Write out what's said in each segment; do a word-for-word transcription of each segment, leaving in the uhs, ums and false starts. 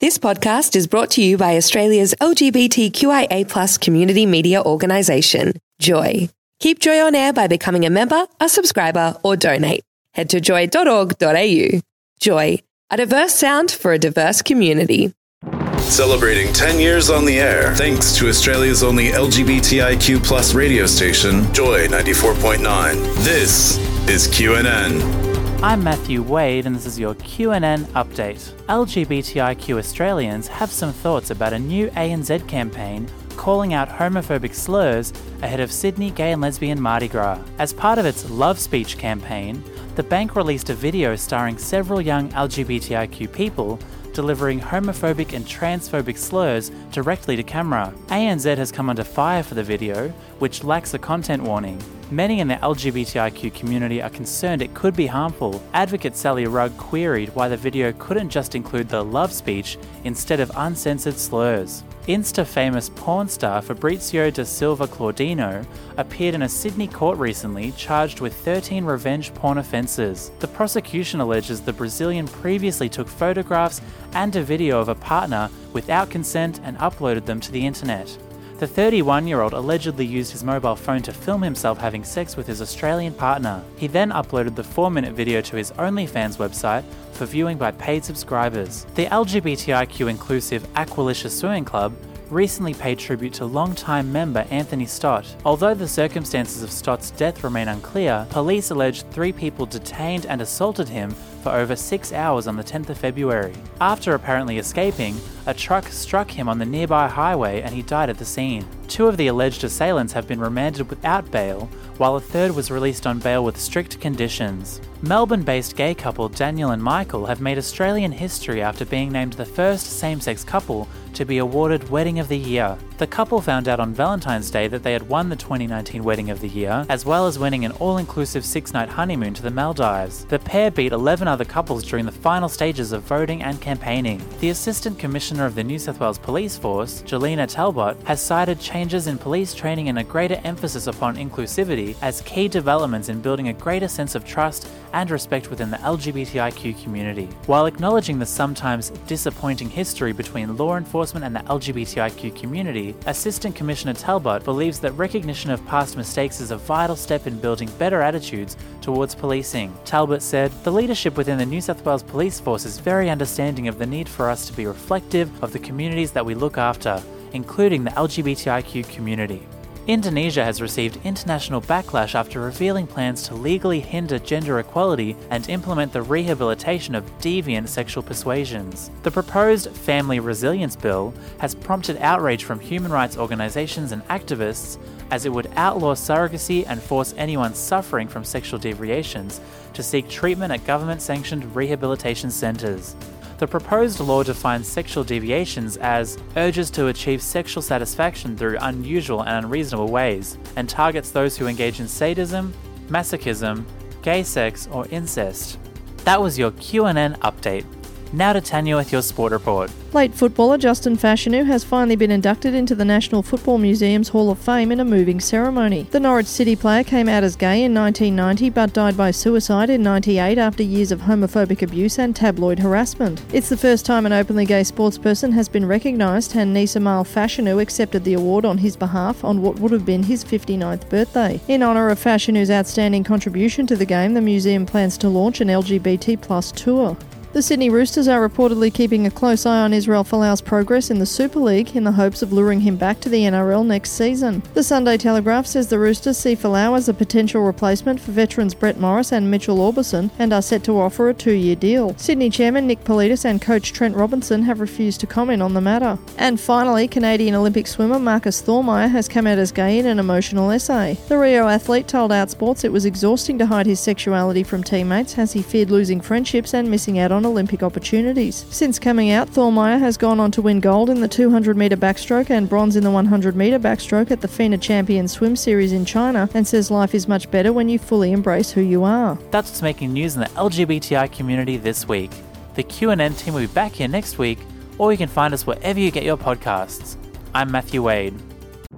This podcast is brought to you by Australia's L G B T Q I A plus community media organisation, Joy. Keep Joy on air by becoming a member, a subscriber, or donate. Head to joy dot org dot a u. Joy, a diverse sound for a diverse community. Celebrating ten years on the air, thanks to Australia's only L G B T I Q plus radio station, Joy ninety-four point nine. This is Q N N. I'm Matthew Wade, and this is your Q N N update. L G B T I Q Australians have some thoughts about a new A N Z campaign calling out homophobic slurs ahead of Sydney Gay and Lesbian Mardi Gras. As part of its Love Speech campaign, the bank released a video starring several young L G B T I Q people delivering homophobic and transphobic slurs directly to camera. A N Z has come under fire for the video, which lacks a content warning. Many in the L G B T I Q community are concerned it could be harmful. Advocate Sally Rugg queried why the video couldn't just include the love speech instead of uncensored slurs. Insta-famous porn star Fabrizio da Silva Claudino appeared in a Sydney court recently charged with thirteen revenge porn offences. The prosecution alleges the Brazilian previously took photographs and a video of a partner without consent and uploaded them to the internet. The thirty-one-year-old allegedly used his mobile phone to film himself having sex with his Australian partner. He then uploaded the four-minute video to his OnlyFans website for viewing by paid subscribers. The L G B T I Q inclusive Aqualicious Swimming Club recently paid tribute to longtime member Anthony Stott. Although the circumstances of Stott's death remain unclear, police alleged three people detained and assaulted him for over six hours on the tenth of February. After apparently escaping, a truck struck him on the nearby highway and he died at the scene. Two of the alleged assailants have been remanded without bail, while a third was released on bail with strict conditions. Melbourne-based gay couple Daniel and Michael have made Australian history after being named the first same-sex couple to be awarded Wedding of the Year. The couple found out on Valentine's Day that they had won the twenty nineteen Wedding of the Year, as well as winning an all-inclusive six-night honeymoon to the Maldives. The pair beat eleven other couples during the final stages of voting and campaigning. The Assistant Commissioner of the New South Wales Police Force, Jelena Talbot, has cited changes in police training and a greater emphasis upon inclusivity as key developments in building a greater sense of trust and respect within the L G B T I Q community. While acknowledging the sometimes disappointing history between law enforcement and the L G B T I Q community, Assistant Commissioner Talbot believes that recognition of past mistakes is a vital step in building better attitudes towards policing. Talbot said, "The leadership within the New South Wales Police Force is very understanding of the need for us to be reflective of the communities that we look after, including the L G B T I Q community." Indonesia has received international backlash after revealing plans to legally hinder gender equality and implement the rehabilitation of deviant sexual persuasions. The proposed Family Resilience Bill has prompted outrage from human rights organisations and activists, as it would outlaw surrogacy and force anyone suffering from sexual deviations to seek treatment at government-sanctioned rehabilitation centres. The proposed law defines sexual deviations as urges to achieve sexual satisfaction through unusual and unreasonable ways, and targets those who engage in sadism, masochism, gay sex, or incest. That was your Q N N update. Now to Tanya with your sport report. Late footballer Justin Fashanu has finally been inducted into the National Football Museum's Hall of Fame in a moving ceremony. The Norwich City player came out as gay in nineteen ninety but died by suicide in ninety-eight after years of homophobic abuse and tabloid harassment. It's the first time an openly gay sportsperson has been recognised, and Nisa Mal Fashanu accepted the award on his behalf on what would have been his fifty-ninth birthday. In honour of Fashanu's outstanding contribution to the game, the museum plans to launch an L G B T plus tour. The Sydney Roosters are reportedly keeping a close eye on Israel Folau's progress in the Super League in the hopes of luring him back to the N R L next season. The Sunday Telegraph says the Roosters see Folau as a potential replacement for veterans Brett Morris and Mitchell Orbison and are set to offer a two-year deal. Sydney chairman Nick Politis and coach Trent Robinson have refused to comment on the matter. And finally, Canadian Olympic swimmer Marcus Thormeyer has come out as gay in an emotional essay. The Rio athlete told Outsports it was exhausting to hide his sexuality from teammates as he feared losing friendships and missing out on Olympic opportunities. Since coming out, Thormeyer has gone on to win gold in the two hundred metre backstroke and bronze in the one hundred metre backstroke at the FINA Champions Swim Series in China, and says life is much better when you fully embrace who you are. That's what's making news in the L G B T I community this week. The Q N N team will be back here next week, or you can find us wherever you get your podcasts. I'm Matthew Wade.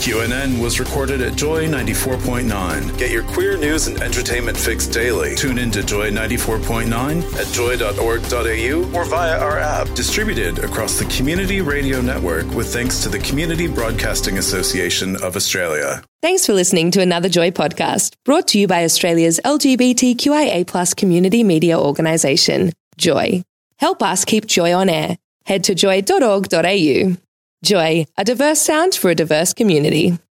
Q N N was recorded at Joy ninety-four point nine. Get your queer news and entertainment fix daily. Tune in to Joy ninety-four point nine at joy dot org dot a u or via our app. Distributed across the Community Radio Network with thanks to the Community Broadcasting Association of Australia. Thanks for listening to another Joy podcast, brought to you by Australia's L G B T Q I A plus community media organisation, Joy. Help us keep Joy on air. Head to joy dot org dot a u. Joy, a diverse sound for a diverse community.